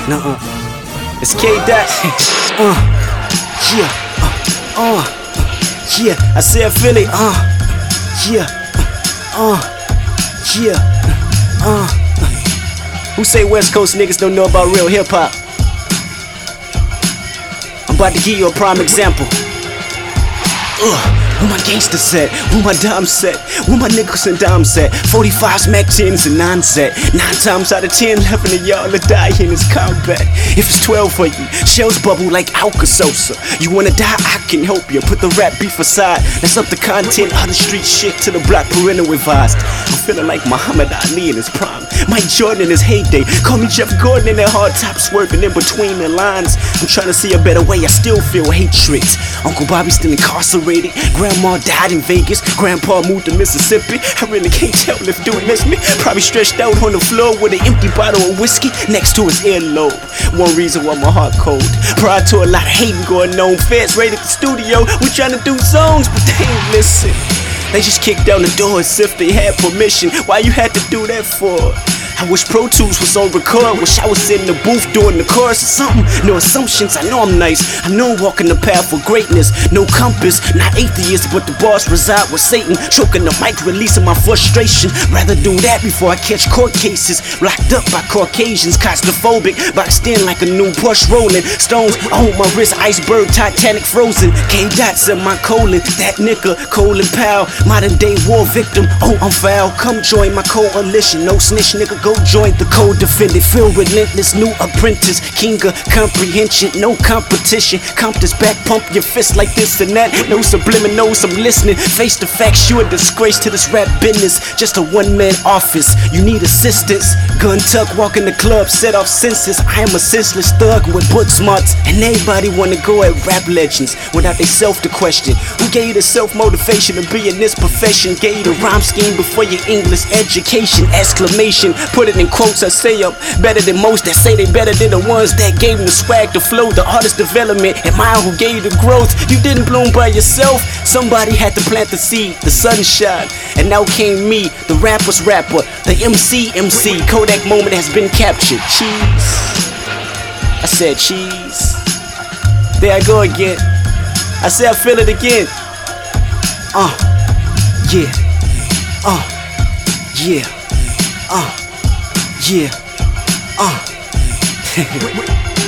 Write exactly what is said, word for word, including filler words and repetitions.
Nuh-uh. It's K-Dot. uh, yeah, uh, uh, yeah. I said Philly. Uh, yeah, uh, yeah, uh. Who say West Coast niggas don't know about real hip hop? I'm about to give you a prime example. Ugh. Where my gangsters at? Where my dimes at? Where my nickels and dimes at? forty-fives, Mac tens, and nines at. Nine times out of ten, eleven of y'all are dying in this combat. If it's twelve for you, shells bubble like Alka-Seltzer. You wanna die? I can help you. Put the rap beef aside. That's up the content, other street shit to the block parental advised. I'm feeling like Muhammad Ali in his prime, Mike Jordan in his heyday. Call me Jeff Gordon in that hard top swerving in between the lines. I'm trying to see a better way, I still feel hatred. Uncle Bobby still incarcerated. Grandma died in Vegas, Grandpa moved to Mississippi. I really can't tell if dude miss me. Probably stretched out on the floor with an empty bottle of whiskey next to his earlobe. One reason why my heart cold. Prior to a lot of hating going on, feds raided the studio. We trying to do songs, but they ain't listen. They just kicked down the door as if they had permission. Why you had to do that for? I wish Pro Tools was on record. Wish I was in the booth doing the chorus or something. No assumptions, I know I'm nice. I know I'm walking the path for greatness. No compass, not atheist, but the boss reside with Satan. Choking the mic, releasing my frustration. Rather do that before I catch court cases. Locked up by Caucasians, claustrophobic. Boxed in like a new Porsche rolling. Stones on my wrist, iceberg, Titanic frozen. K-Dots in my colon, that nigga, Colin Powell. Modern day war victim, oh I'm foul. Come join my coalition, no snitch nigga, go join the co-defendant. Feel relentless, new apprentice, king of comprehension, no competition. Compton's back, pump your fist like this and that. No subliminals, I'm listening. Face the facts, you a disgrace to this rap business. Just a one-man office, you need assistance. Gun tuck, walk in the club, set off senses. I am a senseless thug with book smarts, and everybody wanna go at rap legends without they self to question. Who gave you the self-motivation to be in this profession? Gave you the rhyme scheme before your English education? Exclamation, put it in quotes, I say I'm better than most that say they better than the ones that gave them the swag, the flow, the artist development, and mine who gave you the growth. You didn't bloom by yourself, somebody had to plant the seed, the sunshine, and now came me, the rapper's rapper, the M C M C. Kodak moment has been captured. Cheese, I said cheese. There I go again. I said I feel it again. Uh, yeah, uh, yeah, uh, yeah, uh.